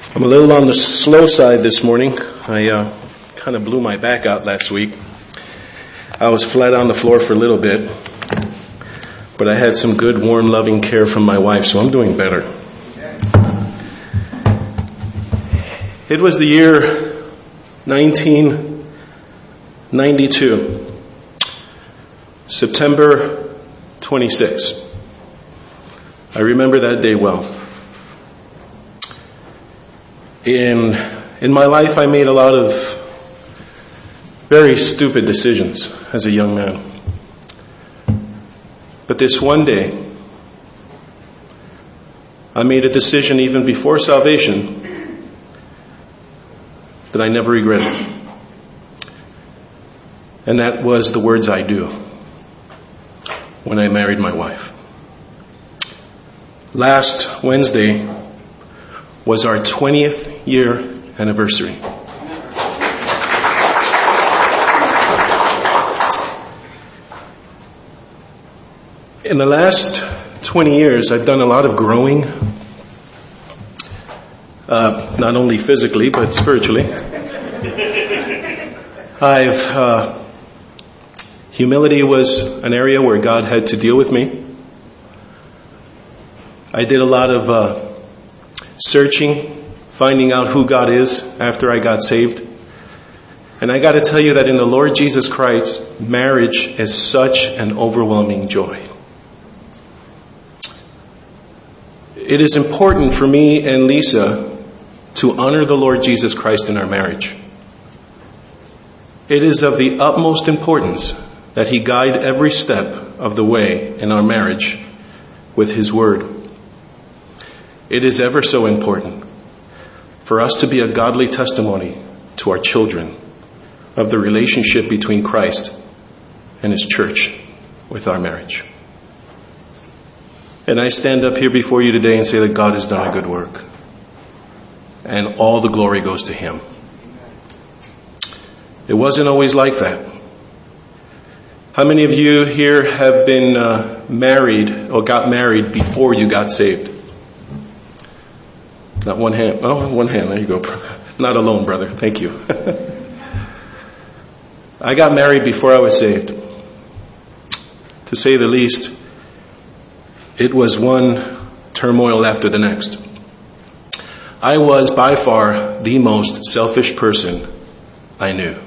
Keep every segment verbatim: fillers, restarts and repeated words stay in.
I'm a little on the slow side this morning. I uh, kind of blew my back out last week. I was flat on the floor for a little bit, but I had some good, warm, loving care from my wife, so I'm doing better. It was the year nineteen ninety-two, September twenty-sixth. I remember that day well. In in my life, I made a lot of very stupid decisions as a young man. But this one day, I made a decision even before salvation that I never regretted. And that was the words I do when I married my wife. Last Wednesday was our twentieth year anniversary. In the last twenty years, I've done a lot of growing, uh, not only physically, but spiritually. I've, uh, humility was an area where God had to deal with me. I did a lot of, uh, searching, finding out who God is after I got saved. And I got to tell you that in the Lord Jesus Christ, marriage is such an overwhelming joy. It is important for me and Lisa to honor the Lord Jesus Christ in our marriage. It is of the utmost importance that He guide every step of the way in our marriage with His Word. It is ever so important for us to be a godly testimony to our children of the relationship between Christ and His church with our marriage. And I stand up here before you today and say that God has done a good work. And all the glory goes to Him. It wasn't always like that. How many of you here have been uh, married or got married before you got saved? Not one hand. Oh, one hand. There you go. Not alone, brother. Thank you. I got married before I was saved. To say the least, it was one turmoil after the next. I was by far the most selfish person I knew.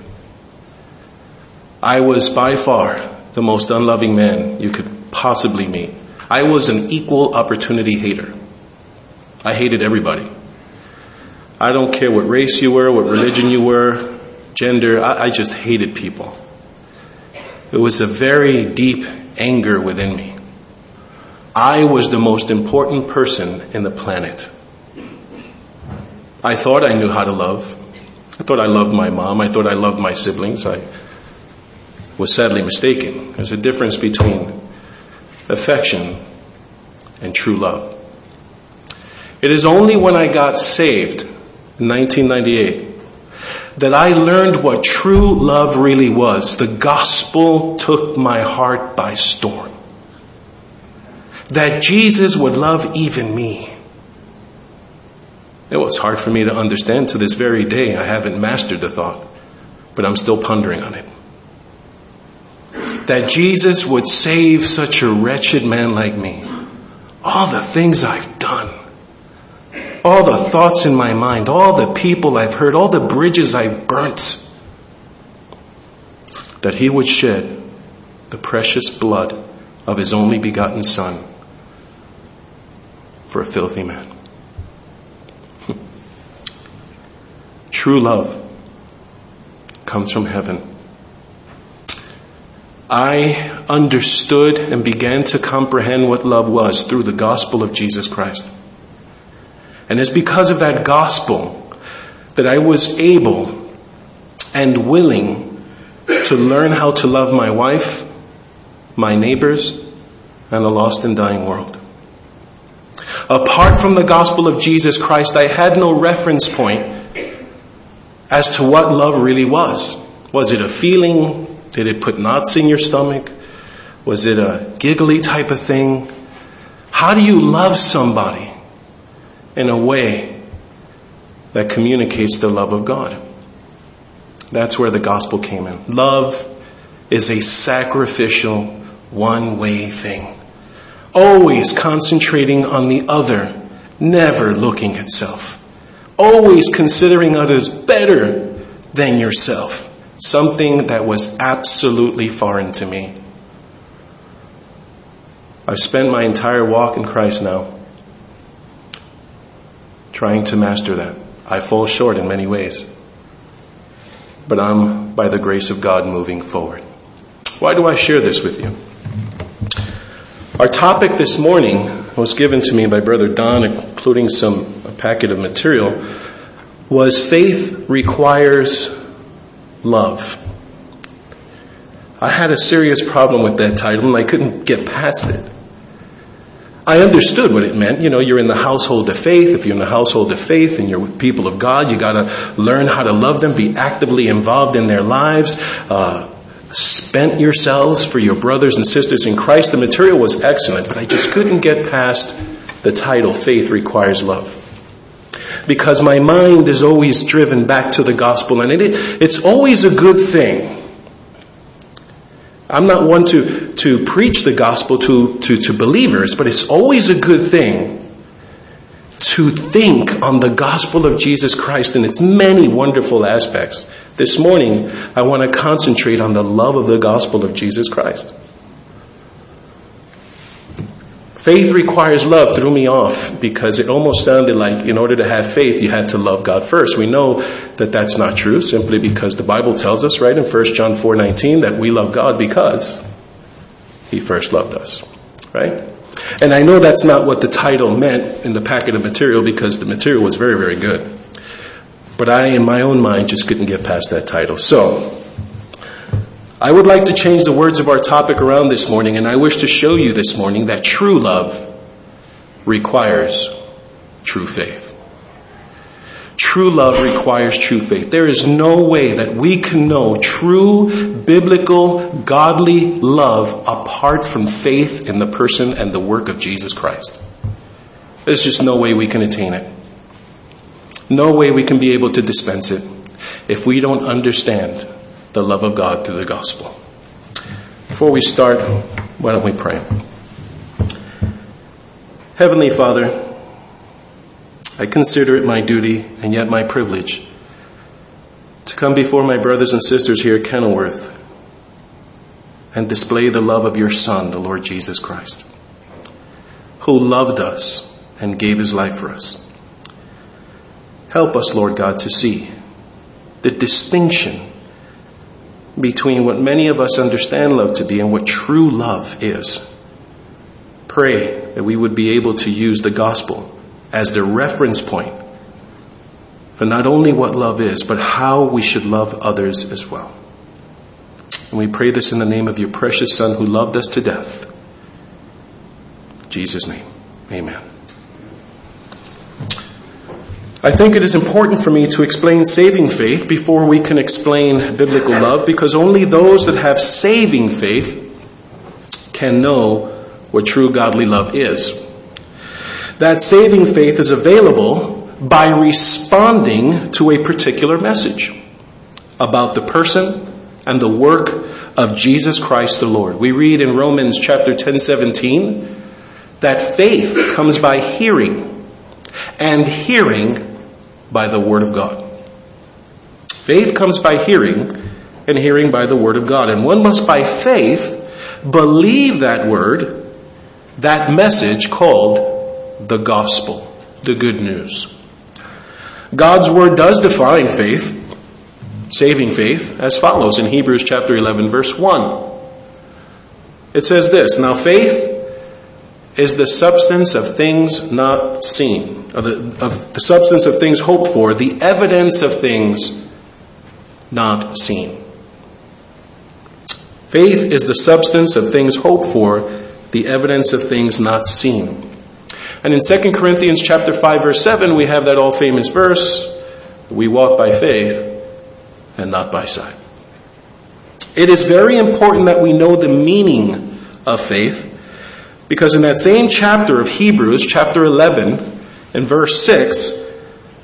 I was by far the most unloving man you could possibly meet. I was an equal opportunity hater. I hated everybody. I don't care what race you were, what religion you were, gender. I, I just hated people. It was a very deep anger within me. I was the most important person in the planet. I thought I knew how to love. I thought I loved my mom. I thought I loved my siblings. I was sadly mistaken. There's a difference between affection and true love. It is only when I got saved in nineteen ninety-eight that I learned what true love really was. The gospel took my heart by storm. That Jesus would love even me. It was hard for me to understand to this very day. I haven't mastered the thought, but I'm still pondering on it. That Jesus would save such a wretched man like me. All the things I've done. All the thoughts in my mind, all the people I've hurt, all the bridges I've burnt, that He would shed the precious blood of His only begotten Son for a filthy man. True love comes from heaven. I understood and began to comprehend what love was through the gospel of Jesus Christ. And it's because of that gospel that I was able and willing to learn how to love my wife, my neighbors, and a lost and dying world. Apart from the gospel of Jesus Christ, I had no reference point as to what love really was. Was it a feeling? Did it put knots in your stomach? Was it a giggly type of thing? How do you love somebody in a way that communicates the love of God. That's where the gospel came in. Love is a sacrificial, one-way thing. Always concentrating on the other, never looking at self. Always considering others better than yourself. Something that was absolutely foreign to me. I've spent my entire walk in Christ now trying to master that. I fall short in many ways. But I'm, by the grace of God, moving forward. Why do I share this with you? Our topic this morning was given to me by Brother Don, including some a packet of material, was faith requires love. I had a serious problem with that title and I couldn't get past it. I understood what it meant. You know, you're in the household of faith. If you're in the household of faith and you're with people of God, you got to learn how to love them, be actively involved in their lives, uh, spent yourselves for your brothers and sisters in Christ. The material was excellent, but I just couldn't get past the title, Faith Requires Love. Because my mind is always driven back to the gospel, and it, it's always a good thing. I'm not one to, to preach the gospel to, to, to believers, but it's always a good thing to think on the gospel of Jesus Christ and its many wonderful aspects. This morning, I want to concentrate on the love of the gospel of Jesus Christ. Faith requires love threw me off because it almost sounded like in order to have faith, you had to love God first. We know that that's not true simply because the Bible tells us, right, in First John four nineteen that we love God because He first loved us, right? And I know that's not what the title meant in the packet of material because the material was very, very good. But I, in my own mind, just couldn't get past that title. So, I would like to change the words of our topic around this morning, and I wish to show you this morning that true love requires true faith. True love requires true faith. There is no way that we can know true, biblical, godly love apart from faith in the person and the work of Jesus Christ. There's just no way we can attain it. No way we can be able to dispense it if we don't understand the love of God through the gospel. Before we start, why don't we pray? Heavenly Father, I consider it my duty and yet my privilege to come before my brothers and sisters here at Kenilworth and display the love of your Son, the Lord Jesus Christ, who loved us and gave his life for us. Help us, Lord God, to see the distinction between what many of us understand love to be and what true love is. Pray that we would be able to use the gospel as the reference point for not only what love is, but how we should love others as well. And we pray this in the name of your precious Son who loved us to death. In Jesus' name, amen. I think it is important for me to explain saving faith before we can explain biblical love, because only those that have saving faith can know what true godly love is. That saving faith is available by responding to a particular message about the person and the work of Jesus Christ the Lord. We read in Romans chapter ten seventeen that faith comes by hearing, and hearing by the Word of God. Faith comes by hearing, and hearing by the Word of God. And one must by faith believe that word, that message called the gospel, the good news. God's Word does define faith, saving faith, as follows in Hebrews chapter eleven verse one. It says this, now faith is the substance of things not seen, of the, of the substance of things hoped for, the evidence of things not seen. Faith is the substance of things hoped for, the evidence of things not seen. And in Second Corinthians chapter five verse seven, we have that all famous verse, we walk by faith and not by sight. It is very important that we know the meaning of faith, because in that same chapter of Hebrews, chapter eleven, and verse six,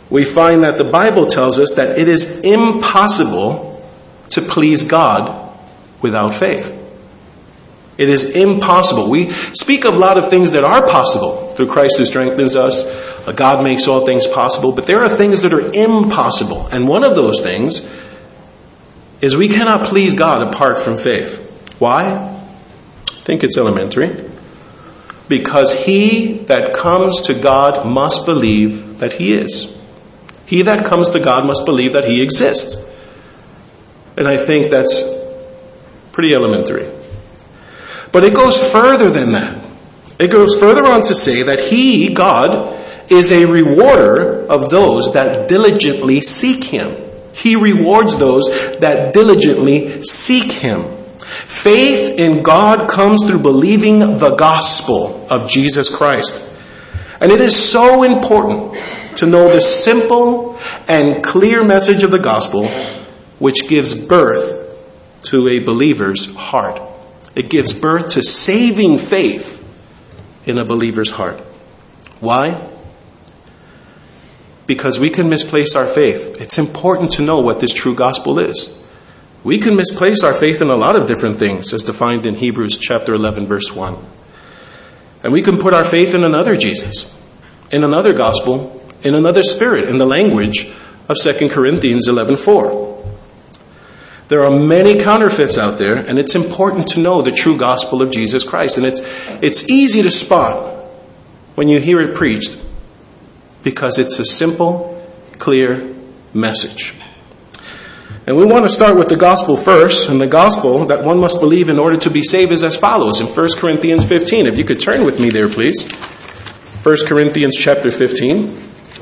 we find that the Bible tells us that it is impossible to please God without faith. It is impossible. We speak of a lot of things that are possible through Christ who strengthens us. God makes all things possible, but there are things that are impossible. And one of those things is we cannot please God apart from faith. Why? I think it's elementary. Because he that comes to God must believe that he is. He that comes to God must believe that he exists. And I think that's pretty elementary. But it goes further than that. It goes further on to say that he, God, is a rewarder of those that diligently seek him. He rewards those that diligently seek him. Faith in God comes through believing the gospel of Jesus Christ. And it is so important to know the simple and clear message of the gospel, which gives birth to a believer's heart. It gives birth to saving faith in a believer's heart. Why? Because we can misplace our faith. It's important to know what this true gospel is. We can misplace our faith in a lot of different things, as defined in Hebrews chapter eleven, verse one. And we can put our faith in another Jesus, in another gospel, in another spirit, in the language of Second Corinthians eleven four. There are many counterfeits out there, and it's important to know the true gospel of Jesus Christ. And it's it's easy to spot when you hear it preached, because it's a simple, clear message. And we want to start with the gospel first. And the gospel that one must believe in order to be saved is as follows in First Corinthians fifteen. If you could turn with me there, please. First Corinthians chapter fifteen.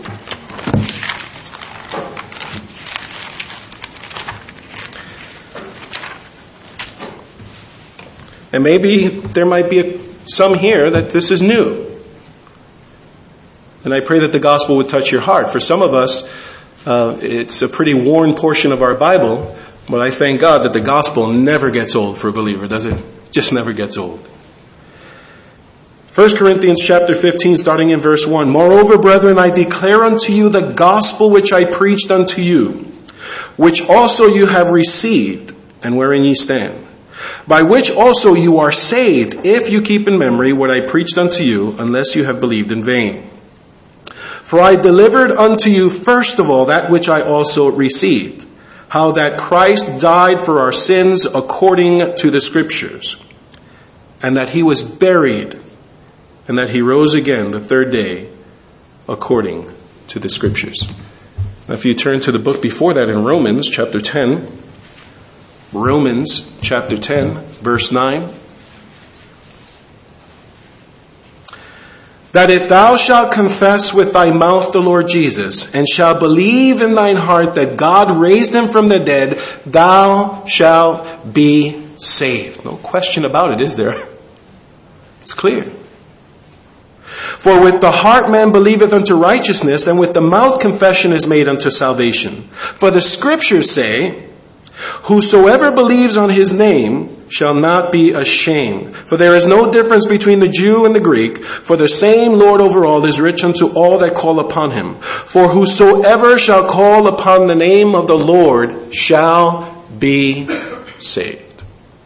And maybe there might be a, some here that this is new. And I pray that the gospel would touch your heart. For some of us, uh, it's a pretty worn portion of our Bible, but I thank God that the gospel never gets old for a believer, does it? Just never gets old. First Corinthians chapter fifteen, starting in verse one. Moreover, brethren, I declare unto you the gospel which I preached unto you, which also you have received, and wherein ye stand, by which also you are saved, if you keep in memory what I preached unto you, unless you have believed in vain. For I delivered unto you first of all that which I also received, how that Christ died for our sins according to the Scriptures, and that he was buried, and that he rose again the third day according to the Scriptures. Now, if you turn to the book before that in Romans chapter ten, Romans chapter ten, verse nine. That if thou shalt confess with thy mouth the Lord Jesus, and shalt believe in thine heart that God raised him from the dead, thou shalt be saved. No question about it, is there? It's clear. For with the heart man believeth unto righteousness, and with the mouth confession is made unto salvation. For the Scriptures say, whosoever believes on his name shall not be ashamed. For there is no difference between the Jew and the Greek, for the same Lord over all is rich unto all that call upon him. For whosoever shall call upon the name of the Lord shall be saved.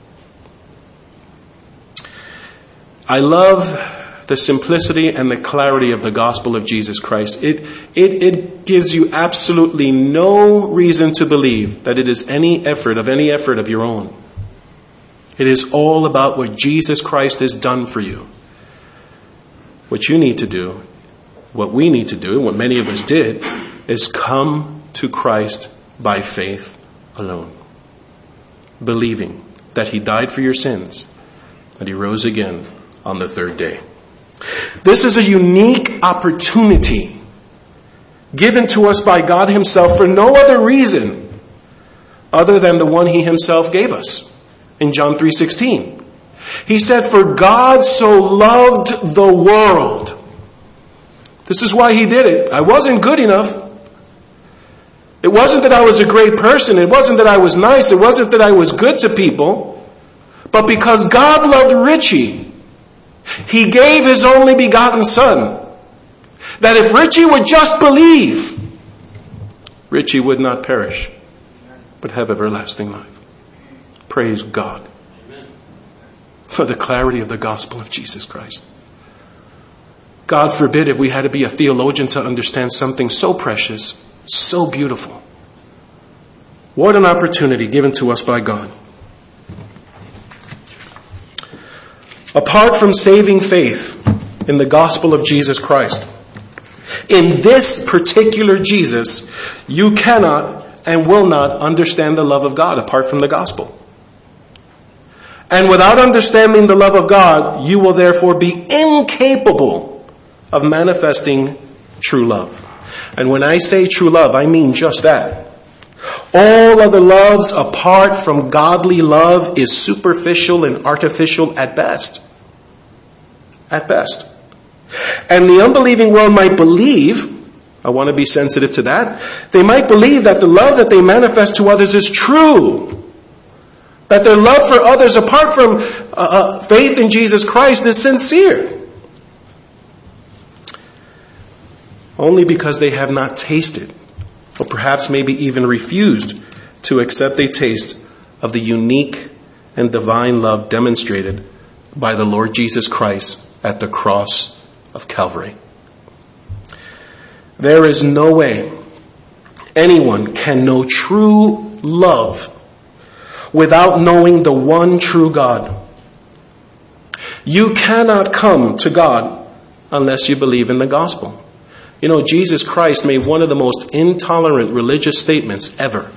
I love the simplicity and the clarity of the gospel of Jesus Christ. It, it, it gives you absolutely no reason to believe that it is any effort of any effort of your own. It is all about what Jesus Christ has done for you. What you need to do, what we need to do, and what many of us did, is come to Christ by faith alone. Believing that he died for your sins, that he rose again on the third day. This is a unique opportunity given to us by God himself for no other reason other than the one he himself gave us in John three sixteen. He said, for God so loved the world. This is why he did it. I wasn't good enough. It wasn't that I was a great person. It wasn't that I was nice. It wasn't that I was good to people. But because God loved Richie, he gave his only begotten son, that if Richie would just believe, Richie would not perish, but have everlasting life. Praise God for the clarity of the gospel of Jesus Christ. God forbid if we had to be a theologian to understand something so precious, so beautiful. What an opportunity given to us by God. Apart from saving faith in the gospel of Jesus Christ, in this particular Jesus, you cannot and will not understand the love of God apart from the gospel. And without understanding the love of God, you will therefore be incapable of manifesting true love. And when I say true love, I mean just that. All other loves apart from godly love is superficial and artificial at best. At best. And the unbelieving world might believe, I want to be sensitive to that, they might believe that the love that they manifest to others is true. That their love for others apart from uh, uh, faith in Jesus Christ is sincere. Only because they have not tasted, or perhaps maybe even refused to accept a taste of the unique and divine love demonstrated by the Lord Jesus Christ at the cross of Calvary. There is no way anyone can know true love without knowing the one true God. You cannot come to God unless you believe in the gospel. You know, Jesus Christ made one of the most intolerant religious statements ever.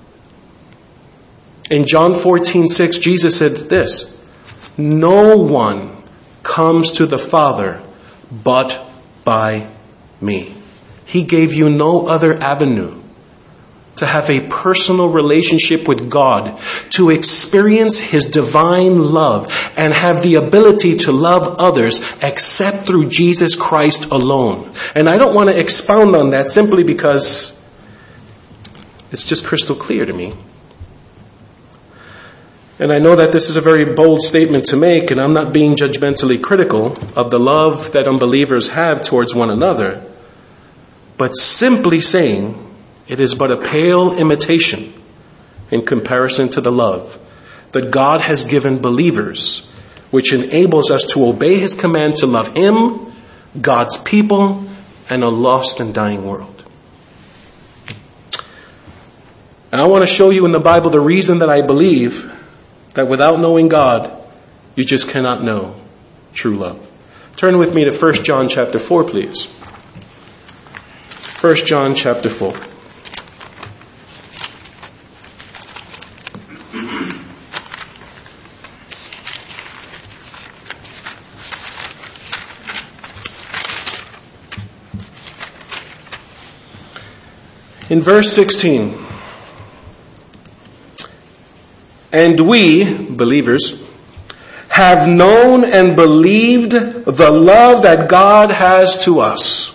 In John fourteen six, Jesus said this, "No one comes to the Father but by me." He gave you no other avenue to have a personal relationship with God, to experience His divine love and have the ability to love others except through Jesus Christ alone. And I don't want to expound on that simply because it's just crystal clear to me. And I know that this is a very bold statement to make, and I'm not being judgmentally critical of the love that unbelievers have towards one another, but simply saying it is but a pale imitation in comparison to the love that God has given believers, which enables us to obey His command to love Him, God's people, and a lost and dying world. And I want to show you in the Bible the reason that I believe that without knowing God, you just cannot know true love. Turn with me to First John chapter four, please. First John chapter four. In verse sixteen, "And we," believers, "have known and believed the love that God has to us.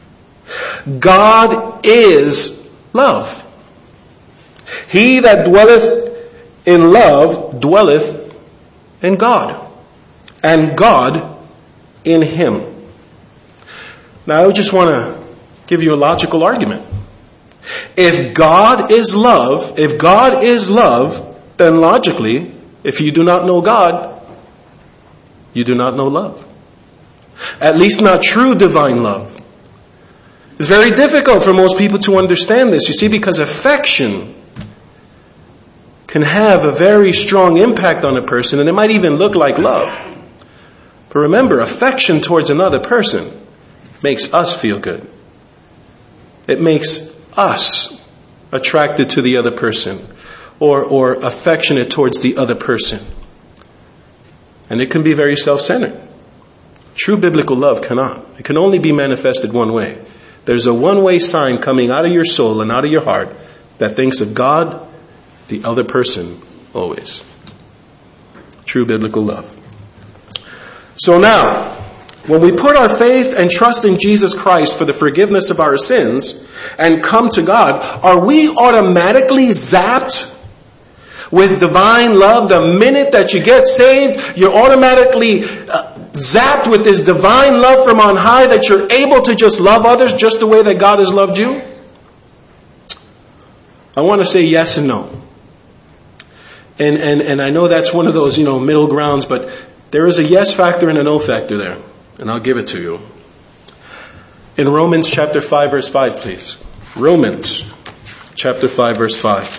God is love. He that dwelleth in love dwelleth in God, and God in him." Now I just want to give you a logical argument. If God is love, if God is love, then logically, if you do not know God, you do not know love. At least not true divine love. It's very difficult for most people to understand this, you see, because affection can have a very strong impact on a person, and it might even look like love. But remember, affection towards another person makes us feel good. It makes us attracted to the other person, or, or affectionate towards the other person. And it can be very self-centered. True biblical love cannot. It can only be manifested one way. There's a one-way sign coming out of your soul and out of your heart that thinks of God, the other person, always. True biblical love. So now, when we put our faith and trust in Jesus Christ for the forgiveness of our sins and come to God, are we automatically zapped with divine love? The minute that you get saved, you're automatically uh, zapped with this divine love from on high that you're able to just love others just the way that God has loved you? I want to say yes and no. And, and, and I know that's one of those, you know, middle grounds, but there is a yes factor and a no factor there. And I'll give it to you. In Romans chapter five, verse five, please. Romans chapter five, verse five.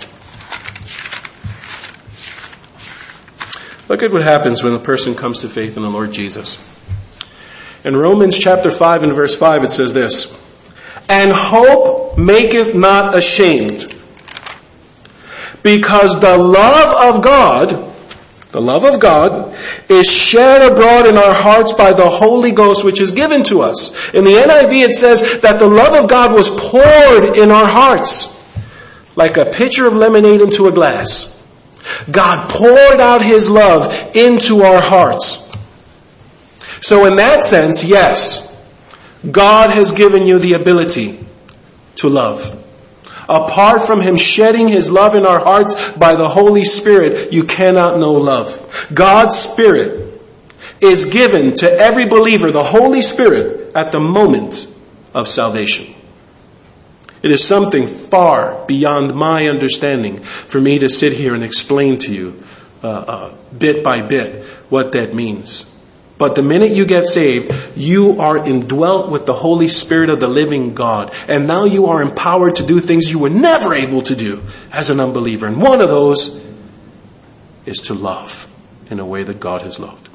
Look at what happens when a person comes to faith in the Lord Jesus. In Romans chapter five and verse five, it says this. And hope maketh not ashamed, because the love of God, the love of God, is shed abroad in our hearts by the Holy Ghost, which is given to us. In the N I V, it says that the love of God was poured in our hearts, like a pitcher of lemonade into a glass. God poured out His love into our hearts. So in that sense, yes, God has given you the ability to love. Apart from Him shedding His love in our hearts by the Holy Spirit, you cannot know love. God's Spirit is given to every believer, the Holy Spirit, at the moment of salvation. It is something far beyond my understanding for me to sit here and explain to you uh, uh, bit by bit what that means. But the minute you get saved, you are indwelt with the Holy Spirit of the living God. And now you are empowered to do things you were never able to do as an unbeliever. And one of those is to love in a way that God has loved.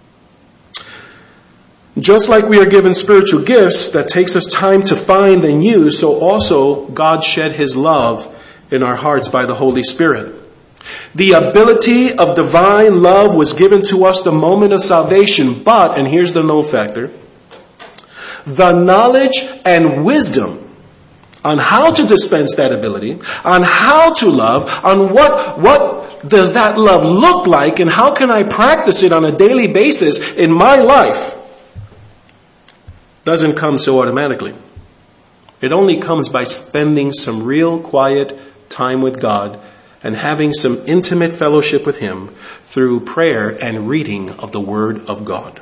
Just like we are given spiritual gifts that takes us time to find and use, so also God shed His love in our hearts by the Holy Spirit. The ability of divine love was given to us the moment of salvation, but, and here's the no factor, the knowledge and wisdom on how to dispense that ability, on how to love, on what, what does that love look like, and how can I practice it on a daily basis in my life, doesn't come so automatically. It only comes by spending some real quiet time with God and having some intimate fellowship with Him through prayer and reading of the Word of God.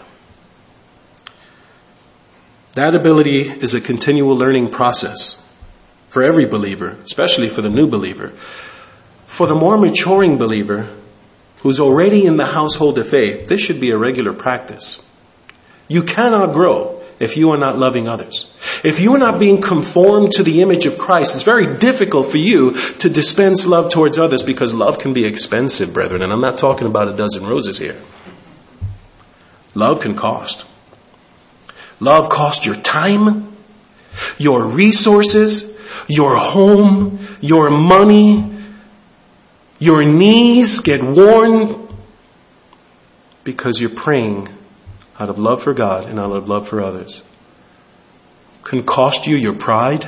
That ability is a continual learning process for every believer, especially for the new believer. For the more maturing believer who's already in the household of faith, this should be a regular practice. You cannot grow if you are not loving others. If you are not being conformed to the image of Christ, it's very difficult for you to dispense love towards others, because love can be expensive, brethren. And I'm not talking about a dozen roses here. Love can cost. Love costs your time, your resources, your home, your money. Your knees get worn because you're praying out of love for God and out of love for others. Can cost you your pride.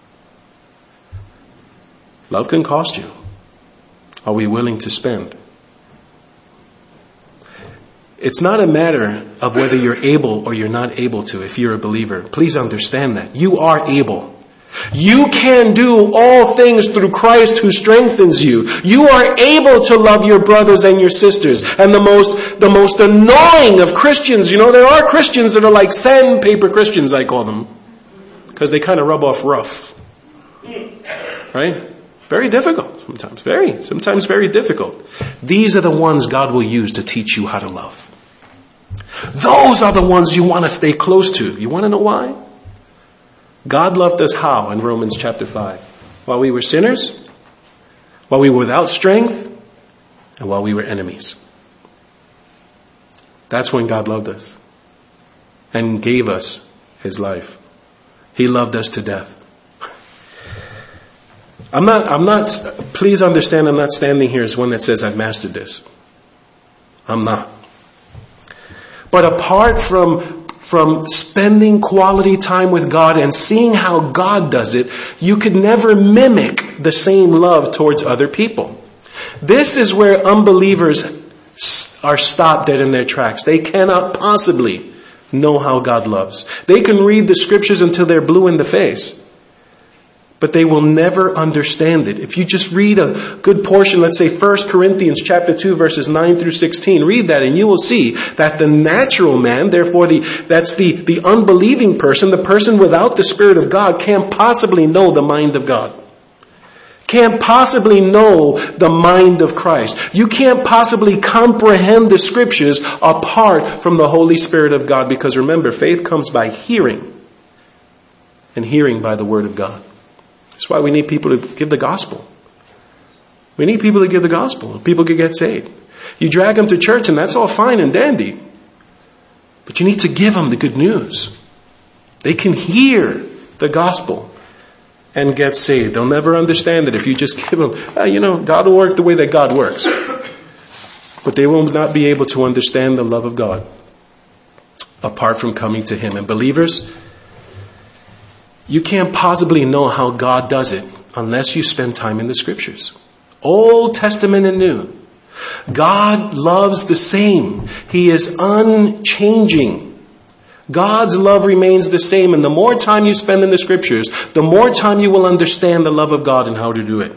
Love can cost you. Are we willing to spend? It's not a matter of whether you're able or you're not able to if you're a believer. Please understand that. You are able. You can do all things through Christ who strengthens you. You are able to love your brothers and your sisters. And the most, the most annoying of Christians, you know, there are Christians that are like sandpaper Christians, I call them, because they kind of rub off rough. Right? Very difficult sometimes. Very, sometimes very difficult. These are the ones God will use to teach you how to love. Those are the ones you want to stay close to. You want to know why? God loved us how in Romans chapter five? While we were sinners, while we were without strength, and while we were enemies. That's when God loved us and gave us His life. He loved us to death. I'm not, I'm not, please understand, I'm not standing here as one that says I've mastered this. I'm not. But apart from From spending quality time with God and seeing how God does it, you could never mimic the same love towards other people. This is where unbelievers are stopped dead in their tracks. They cannot possibly know how God loves. They can read the scriptures until they're blue in the face, but they will never understand it. If you just read a good portion, let's say First Corinthians chapter two, verses nine through sixteen, read that and you will see that the natural man, therefore the that's the, the unbelieving person, the person without the Spirit of God, can't possibly know the mind of God. can't possibly know the mind of Christ. You can't possibly comprehend the scriptures apart from the Holy Spirit of God. Because remember, faith comes by hearing, and hearing by the word of God. That's why we need people to give the gospel. We need people to give the gospel. People can get saved. You drag them to church and that's all fine and dandy. But you need to give them the good news. They can hear the gospel and get saved. They'll never understand it if you just give them, oh, you know, God will work the way that God works. But they will not be able to understand the love of God apart from coming to Him. And believers, you can't possibly know how God does it unless you spend time in the scriptures. Old Testament and New. God loves the same. He is unchanging. God's love remains the same. And the more time you spend in the scriptures, the more time you will understand the love of God and how to do it.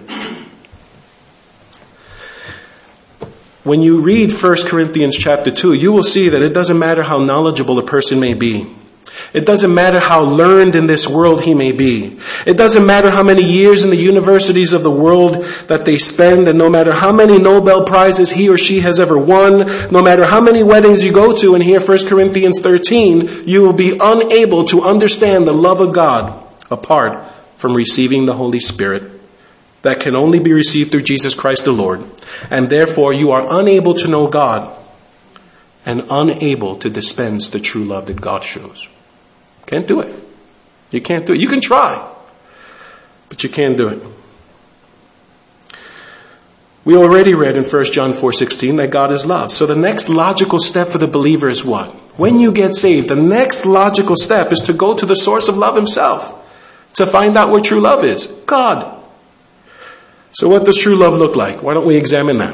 When you read First Corinthians chapter two, you will see that it doesn't matter how knowledgeable a person may be. It doesn't matter how learned in this world he may be. It doesn't matter how many years in the universities of the world that they spend, and no matter how many Nobel Prizes he or she has ever won, no matter how many weddings you go to and hear First Corinthians thirteen, you will be unable to understand the love of God apart from receiving the Holy Spirit that can only be received through Jesus Christ the Lord. And therefore you are unable to know God and unable to dispense the true love that God shows. Can't do it. You can't do it. You can try, but you can't do it. We already read in First John four sixteen that God is love. So the next logical step for the believer is what? When you get saved, the next logical step is to go to the source of love Himself, to find out what true love is. God. So what does true love look like? Why don't we examine that?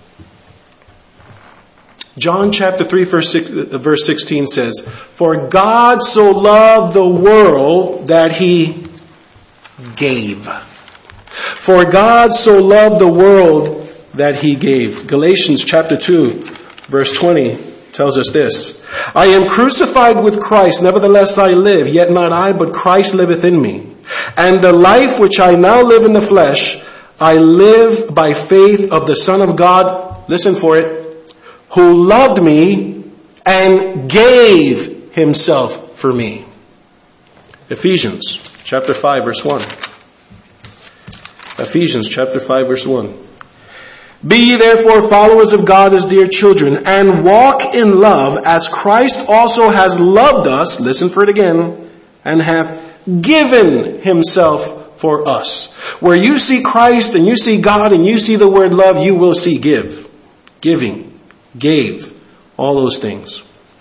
John chapter three verse sixteen says, "For God so loved the world that He gave." For God so loved the world that He gave. Galatians chapter two verse twenty tells us this. "I am crucified with Christ, nevertheless I live, yet not I, but Christ liveth in me. And the life which I now live in the flesh, I live by faith of the Son of God," listen for it, "who loved me and gave Himself for me." Ephesians chapter five verse one. Ephesians chapter five verse one. "Be ye therefore followers of God as dear children, and walk in love as Christ also has loved us," listen for it again, "and have given Himself for us." Where you see Christ and you see God and you see the word love, you will see give. Giving. Gave. All those things.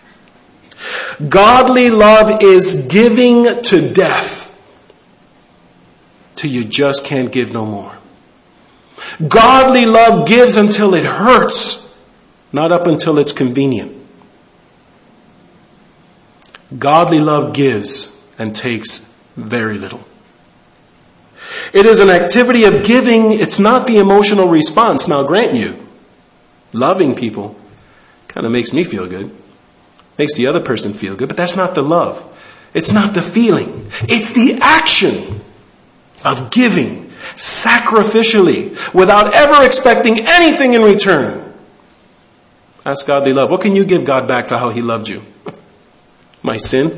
Godly love is giving to death till you just can't give no more. Godly love gives until it hurts, not up until it's convenient. Godly love gives and takes very little. It is an activity of giving. It's not the emotional response. Now grant you, loving people kind of makes me feel good. Makes the other person feel good. But that's not the love. It's not the feeling. It's the action of giving sacrificially without ever expecting anything in return. That's godly love. What can you give God back for how He loved you? My sin?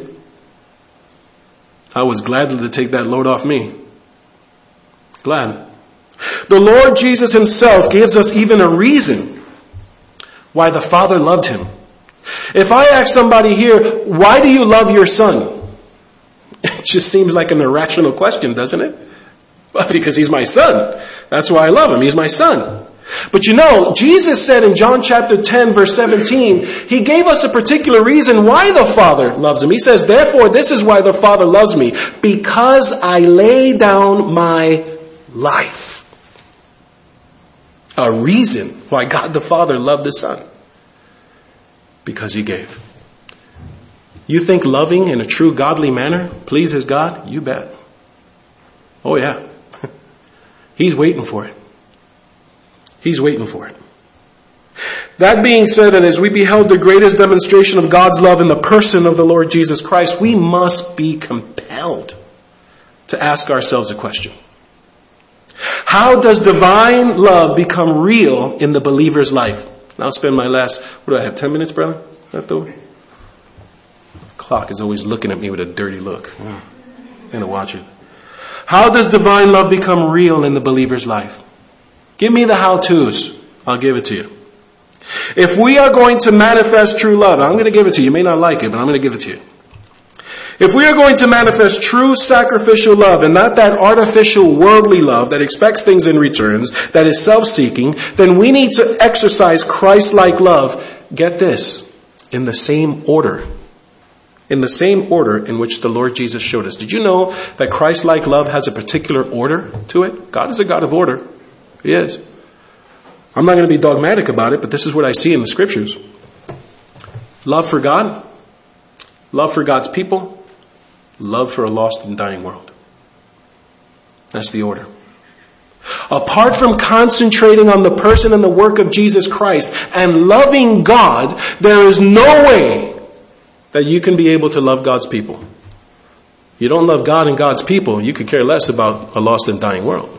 I was glad to take that load off me. Glad. The Lord Jesus Himself gives us even a reason why the Father loved Him. If I ask somebody here, why do you love your son? It just seems like an irrational question, doesn't it? Well, because He's my son. That's why I love Him. He's my son. But you know, Jesus said in John chapter ten verse seventeen, He gave us a particular reason why the Father loves Him. He says, "Therefore, this is why the Father loves me, because I lay down my life." A reason why God the Father loved the Son. Because He gave. You think loving in a true godly manner pleases God? You bet. Oh yeah. He's waiting for it. He's waiting for it. That being said, and as we beheld the greatest demonstration of God's love in the person of the Lord Jesus Christ, we must be compelled to ask ourselves a question. How does divine love become real in the believer's life? And I'll spend my last, what do I have, ten minutes, brother? Left over? Clock is always looking at me with a dirty look. I'm going to watch it. How does divine love become real in the believer's life? Give me the how-tos. I'll give it to you. If we are going to manifest true love, I'm going to give it to you. You may not like it, but I'm going to give it to you. If we are going to manifest true sacrificial love and not that artificial worldly love that expects things in returns, that is self-seeking, then we need to exercise Christ-like love. Get this, in the same order. In the same order in which the Lord Jesus showed us. Did you know that Christ-like love has a particular order to it? God is a God of order. He is. I'm not going to be dogmatic about it, but this is what I see in the scriptures. Love for God, love for God's people, love for a lost and dying world. That's the order. Apart from concentrating on the person and the work of Jesus Christ and loving God, there is no way that you can be able to love God's people. You don't love God and God's people, you could care less about a lost and dying world.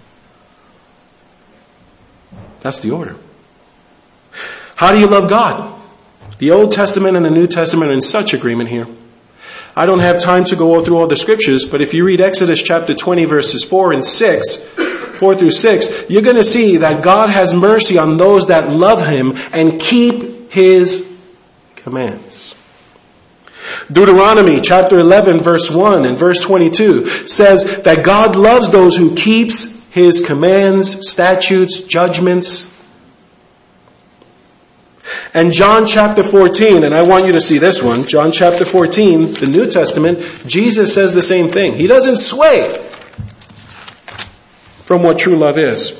That's the order. How do you love God? The Old Testament and the New Testament are in such agreement here. I don't have time to go through all the scriptures, but if you read Exodus chapter twenty verses four and six, four through six, you're going to see that God has mercy on those that love him and keep his commands. Deuteronomy chapter eleven verse one and verse twenty-two says that God loves those who keeps his commands, statutes, judgments. And John chapter fourteen, and I want you to see this one, John chapter fourteen, the New Testament, Jesus says the same thing. He doesn't sway from what true love is.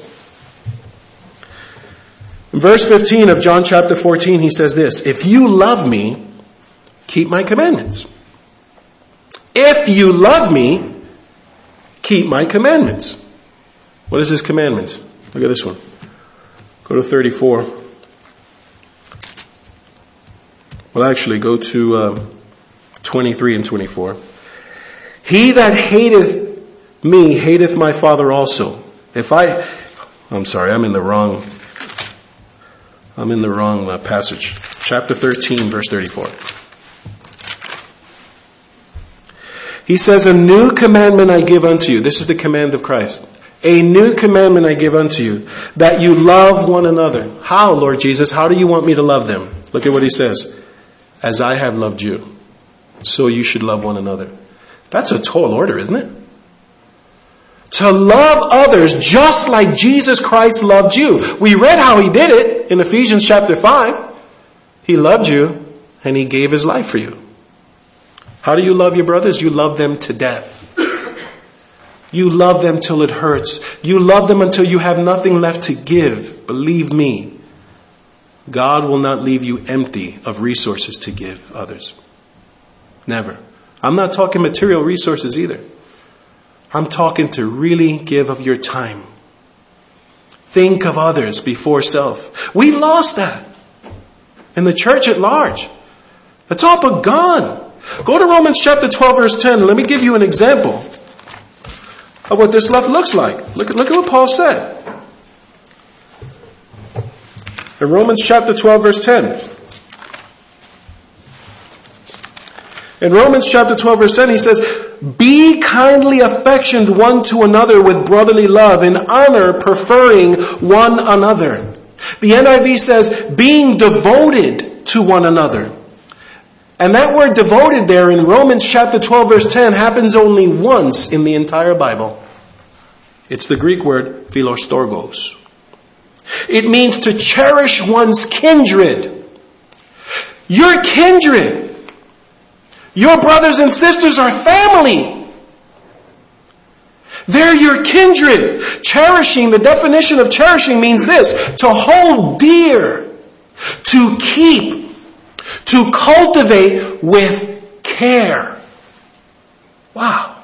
In verse fifteen of John chapter fourteen, he says this, if you love me, keep my commandments. If you love me, keep my commandments. What is his commandments? Look at this one. Go to thirty-four. Well, actually, go to um, twenty-three and twenty-four. He that hateth me hateth my Father also. If I, I'm sorry, I'm in the wrong, I'm in the wrong uh, passage. Chapter thirteen, verse thirty-four. He says, a new commandment I give unto you. This is the command of Christ. A new commandment I give unto you, that you love one another. How, Lord Jesus? How do you want me to love them? Look at what he says. As I have loved you, so you should love one another. That's a tall order, isn't it? To love others just like Jesus Christ loved you. We read how he did it in Ephesians chapter five. He loved you and he gave his life for you. How do you love your brothers? You love them to death. You love them till it hurts. You love them until you have nothing left to give. Believe me, God will not leave you empty of resources to give others. Never. I'm not talking material resources either. I'm talking to really give of your time. Think of others before self. We've lost that in the church at large. It's all but gone. Go to Romans chapter twelve verse ten. Let me give you an example of what this love looks like. Look at, look at what Paul said. In Romans chapter twelve verse ten. In Romans chapter twelve verse ten he says, be kindly affectioned one to another with brotherly love, in honor preferring one another. The N I V says, being devoted to one another. And that word devoted there in Romans chapter twelve verse ten happens only once in the entire Bible. It's the Greek word philostorgos. It means to cherish one's kindred. Your kindred. Your brothers and sisters are family. They're your kindred. Cherishing, the definition of cherishing means this: to hold dear, to keep, to cultivate with care. Wow.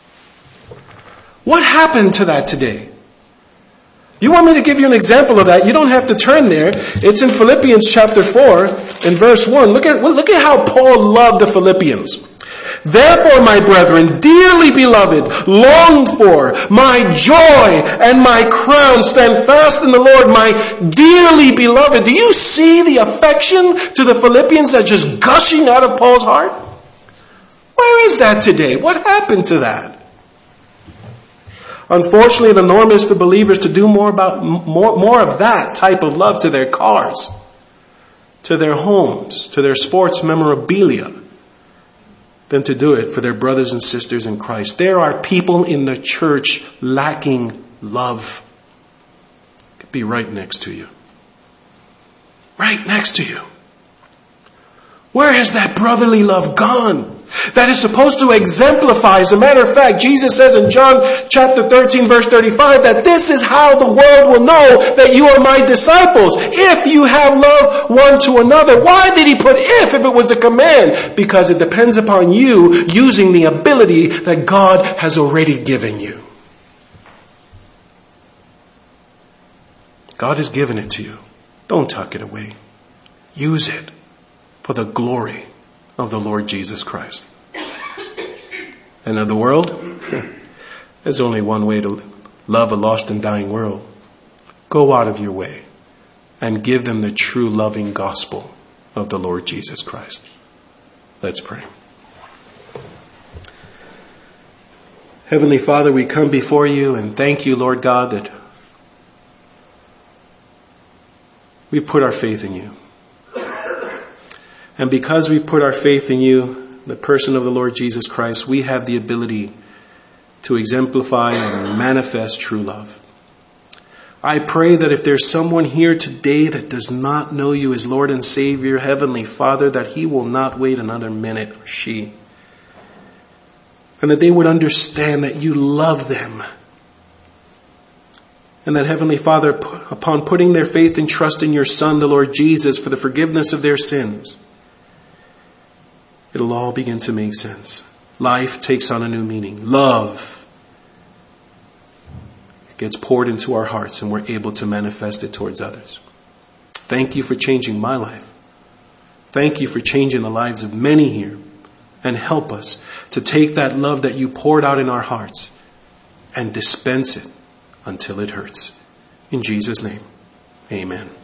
What happened to that today? You want me to give you an example of that? You don't have to turn there. It's in Philippians chapter four in verse one. Look at, look at how Paul loved the Philippians. Therefore, my brethren, dearly beloved, longed for, my joy and my crown, stand fast in the Lord, my dearly beloved. Do you see the affection to the Philippians that's just gushing out of Paul's heart? Where is that today? What happened to that? Unfortunately, the norm is for believers to do more about more, more of that type of love to their cars, to their homes, to their sports memorabilia, than to do it for their brothers and sisters in Christ. There are people in the church lacking love. It could be right next to you. Right next to you. Where has that brotherly love gone? That is supposed to exemplify. As a matter of fact, Jesus says in John chapter thirteen, verse thirty-five, that this is how the world will know that you are my disciples, if you have love one to another. Why did he put if, if it was a command? Because it depends upon you using the ability that God has already given you. God has given it to you. Don't tuck it away. Use it for the glory of the Lord Jesus Christ. And of the world, there's only one way to love a lost and dying world. Go out of your way and give them the true loving gospel of the Lord Jesus Christ. Let's pray. Heavenly Father, we come before you and thank you, Lord God, that we've put our faith in you. And because we've put our faith in you, the person of the Lord Jesus Christ, we have the ability to exemplify and manifest true love. I pray that if there's someone here today that does not know you as Lord and Savior, Heavenly Father, that he will not wait another minute, or she. And that they would understand that you love them. And that, Heavenly Father, upon putting their faith and trust in your Son, the Lord Jesus, for the forgiveness of their sins, it'll all begin to make sense. Life takes on a new meaning. Love gets poured into our hearts and we're able to manifest it towards others. Thank you for changing my life. Thank you for changing the lives of many here. And help us to take that love that you poured out in our hearts and dispense it until it hurts. In Jesus' name, amen.